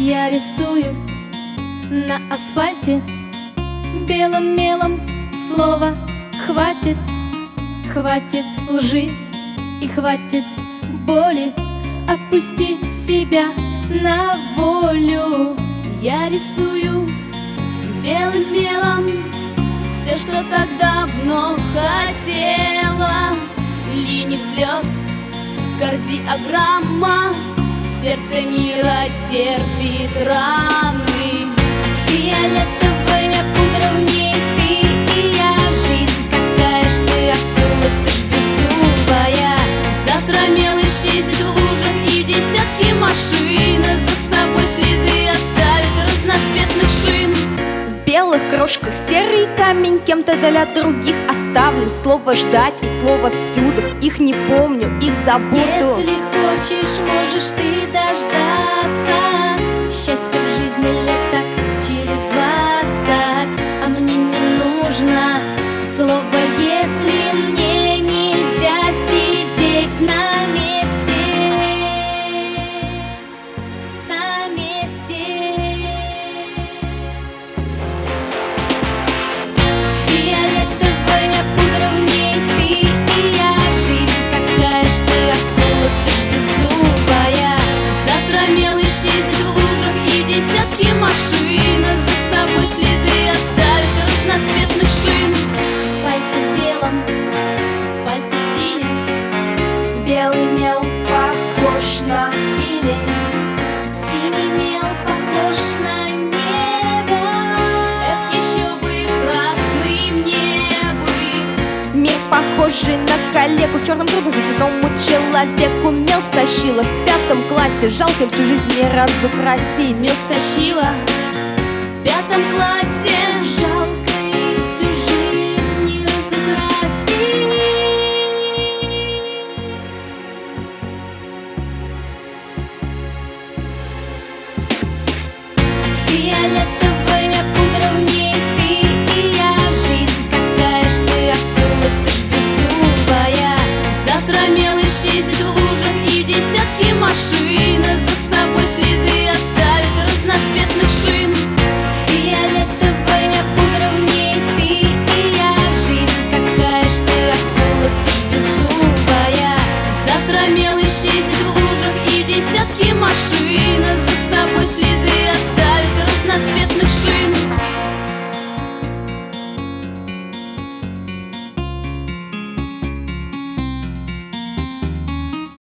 Я рисую на асфальте белым мелом слово хватит. Хватит лжи и хватит боли. Отпусти себя на волю. Я рисую белым мелом все, что так давно хотела. Линий взлет, кардиограмма, сердце мира терпит раны. Фиолетовая пудра, в ней ты и я. Жизнь какая ж ты, акула, ты ж беззубая. Завтра мел исчезнет в лужах, и десятки машин за собой следы оставит разноцветных шин. В белых крошках серый камень кем-то для других оставлен. Слово ждать и слово всюду. Их не помню, их забуду. Если хочешь, можешь ты дождаться счастья в жизни лет так через 20. А мне не нужно слово «если». Мне нельзя сидеть на месте. На месте. Фиолетовая пудра, в ней ты и я. Жизнь какая ж ты, акула, ты ж беззубая. Завтра мел исчезнет в лужах, и десятки машин за собой следы оставит разноцветных шин. Пальцы в белом, Пальцы синим, Белый мел похож на иней. синий мел похож на небо. эх, еще бы красный мне бы. Мир похожий на коллегу. В черном трудно жить одному человеку. Мел стащила в 5 классе. Жалко, всю жизнь не разукрасить. Мел стащила в 5 классе.